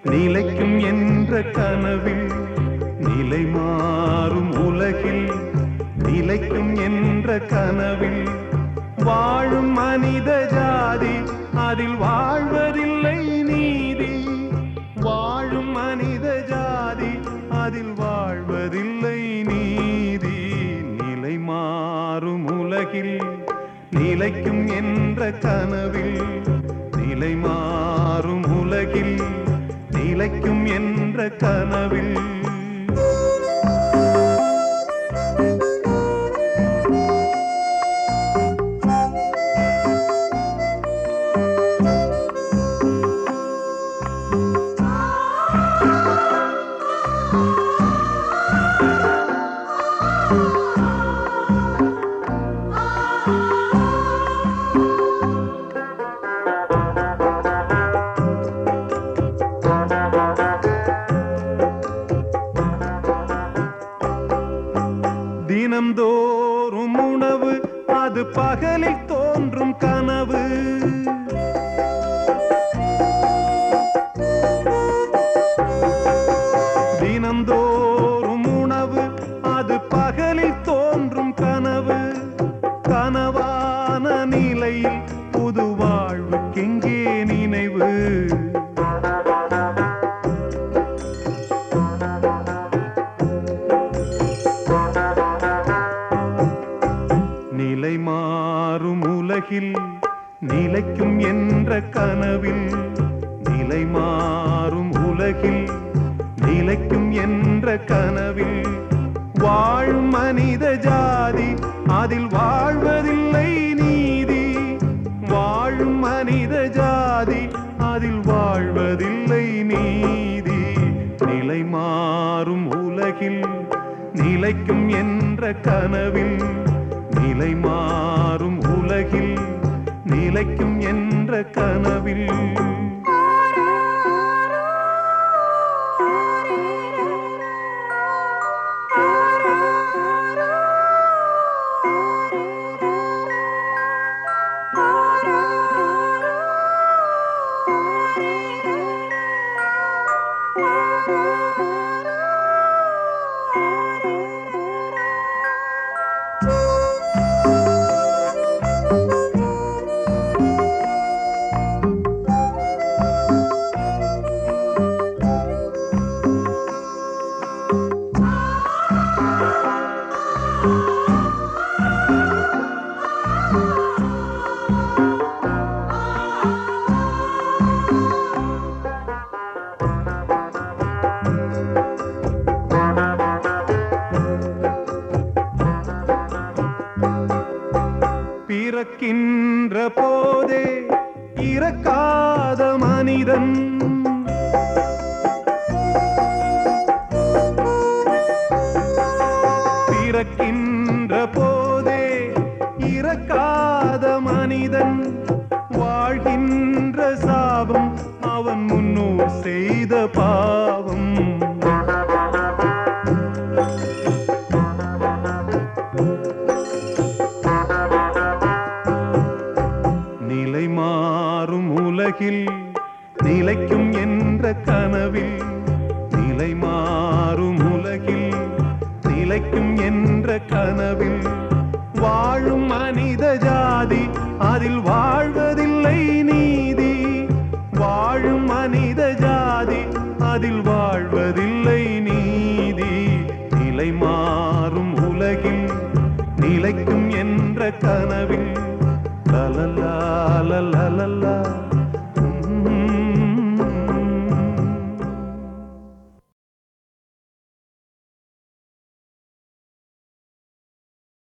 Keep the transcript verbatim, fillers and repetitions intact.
நிலைக்கும் என்ற கனவில் நிலை மாறும் உலகில் நிலைக்கும் என்ற கனவில் வாழும் மனித ஜாதி அதில் வாழ்வதில்லை நீதி. வாழும் மனித ஜாதி அதில் வாழ்வதில்லை நீதி. நிலை மாறும் உலகில் நிலைக்கும் என்ற கனவில் நிலை மாறும் உலகில் நிலைக்கும் என்ற கனவில் தினம்தோறும் உணவு அது பகலில் தோன்றும் கனவு. தினம்தோறும் உணவு அது பகலில் தோன்றும் கனவு. கனவான நிலையில் புது வாழ்வுக்கெங்கே நினைவு? நிலை மாறும் உலகில் நிலைக்கும் என்ற கனவில் நிலை மாறும் உலகில் நிலைக்கும் என்ற கனவில் வாழும் மனித ஜாதி அதில் வாழ்வதில்லை நீதி. வாழும் மனித ஜாதி அதில் வாழ்வதில்லை நீதி. நிலை மாறும் உலகில் நிலைக்கும் என்ற கனவில் நிலை மாறும் உலகில் நிலைக்கும் என்ற கனவில் பிறக்கின்ற போதே இறக்காத மனிதன் பிறக்கின்ற போதே இறக்காத மனிதன் வாழ்கின்ற சாபம் அவன் முன்னோர் செய்த பாவம். நிலை மாறும் உலகில் நிலைக்கும் என்ற கனவில் நிலை மாறும் உலகில் நிலைக்கும் என்ற கனவில் வாழும் மனித ஜாதி அதில் வாழ்வதில்லை நீதி. வாழும் மனித ஜாதி அதில் வாழ்வதில்லை நீதி. நிலை மாறும் உலகில் நிலைக்கும் என்ற கனவில் la la la la la la